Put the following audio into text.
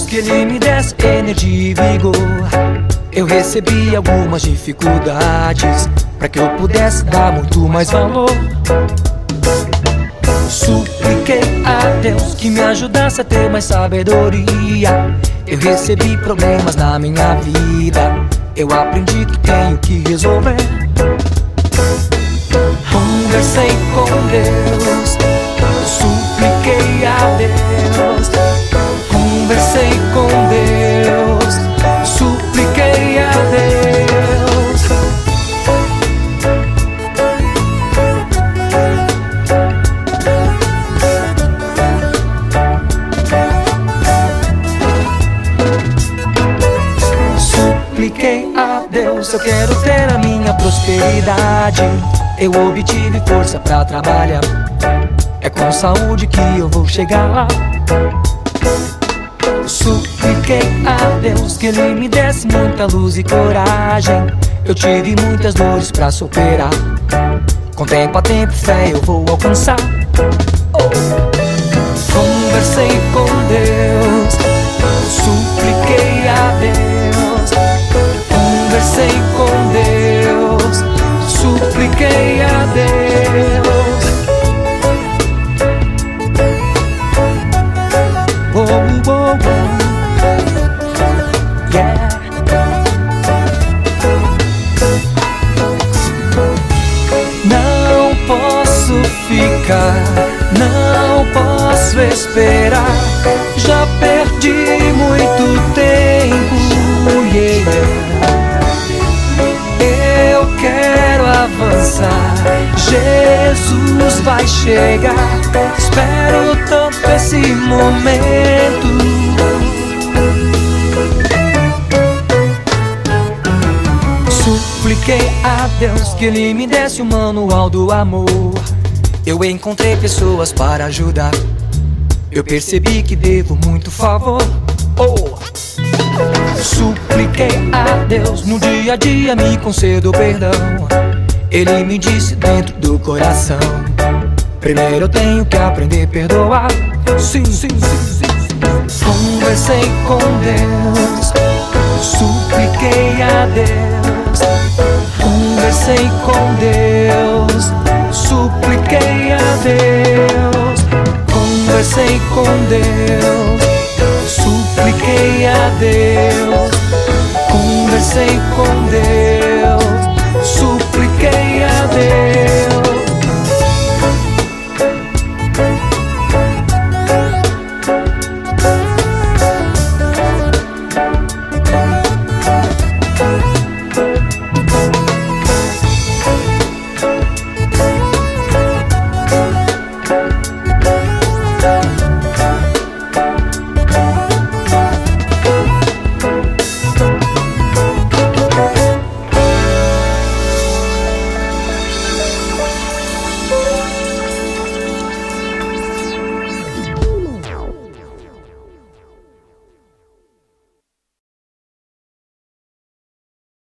que Ele me desse energia e vigor. Eu recebi algumas dificuldades para que eu pudesse dar muito mais valor. Supliquei a Deus que me ajudasse a ter mais sabedoria. Eu recebi problemas na minha vida, eu aprendi que tenho que resolver. Conversei com Deus, supliquei a Deus. Conversei com Deus, supliquei a Deus. Supliquei a Deus, eu quero ter a minha prosperidade. Eu obtive força pra trabalhar, é com saúde que eu vou chegar lá. Supliquei a Deus que Ele me desse muita luz e coragem. Eu tive muitas dores pra superar, com tempo a tempo fé eu vou alcançar. Conversei com Deus, supliquei a Deus. Conversei com Deus, supliquei a Deus. Oh, oh, oh. Yeah. Não posso ficar, não posso esperar. Já perdi muito tempo, yeah. Eu quero avançar, Jesus vai chegar. Espero tanto esse momento. Supliquei a Deus que Ele me desse o manual do amor. Eu encontrei pessoas para ajudar, eu percebi que devo muito favor. Supliquei a Deus, no dia a dia me conceda o perdão. Ele me disse dentro do coração: primeiro eu tenho que aprender a perdoar. Sim, sim, sim, sim. Conversei com Deus, supliquei a Deus. Conversei com Deus, supliquei a Deus. Conversei com Deus, supliquei a Deus. Conversei com Deus.